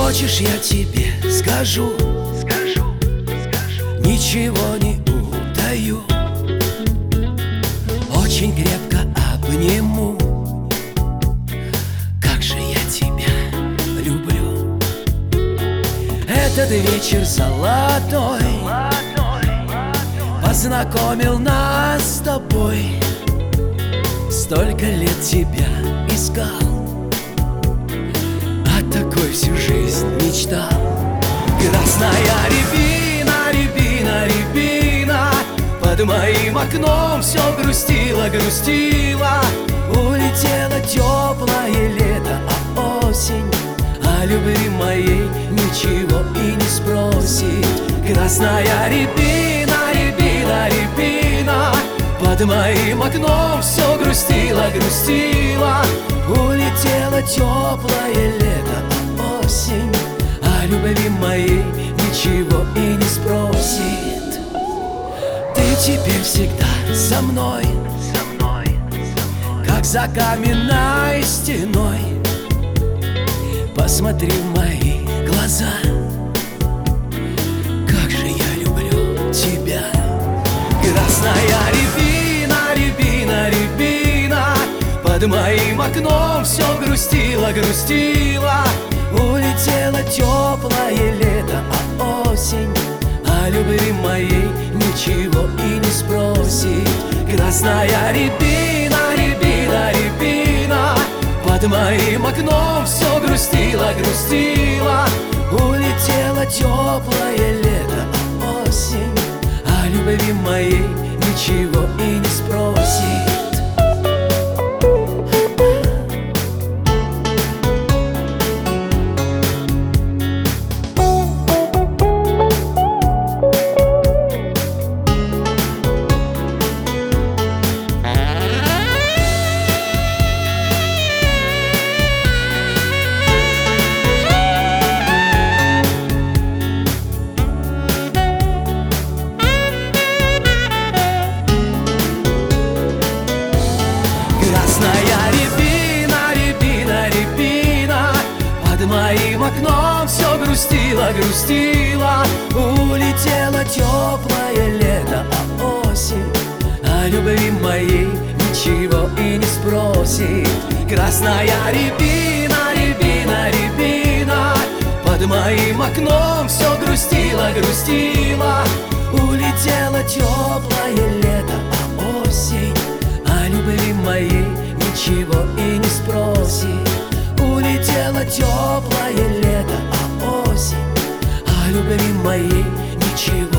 Хочешь, я тебе скажу, ничего не утаю, очень крепко обниму. Как же я тебя люблю. Этот вечер золотой познакомил нас с тобой. Столько лет тебя искал, а такой всю жизнь мечтал. Красная рябина, рябина, рябина, под моим окном все грустила, грустила. Улетело теплое лето, а осень о любви моей ничего и не спросит. Красная рябина, рябина, рябина, под моим окном все грустила, грустила. Улетело теплое лето, а осень о любви моей ничего и не спросит. Ты теперь всегда со мной, как за каменной стеной. Посмотри в мои глаза, как же я люблю тебя. Красная рябина, рябина, рябина, под моим окном все грустила, грустила. Улетело теплое лето, а осень о любви моей ничего и не спросит. Красная рябина, рябина, рябина, под моим окном все грустила, грустила. Улетело теплое лето, а осень о любви моей ничего и не спросит. Красная рябина, рябина, рябина, под моим окном все грустила, грустила. Улетело теплое лето, а осень о любви моей ничего и не спросит. Красная рябина, рябина, рябина, под моим окном все грустила, грустила. Улетело теплое лето, а осень о любви моей ничего и не спросит. Улетело теплое лето, а осень о любви моей ничего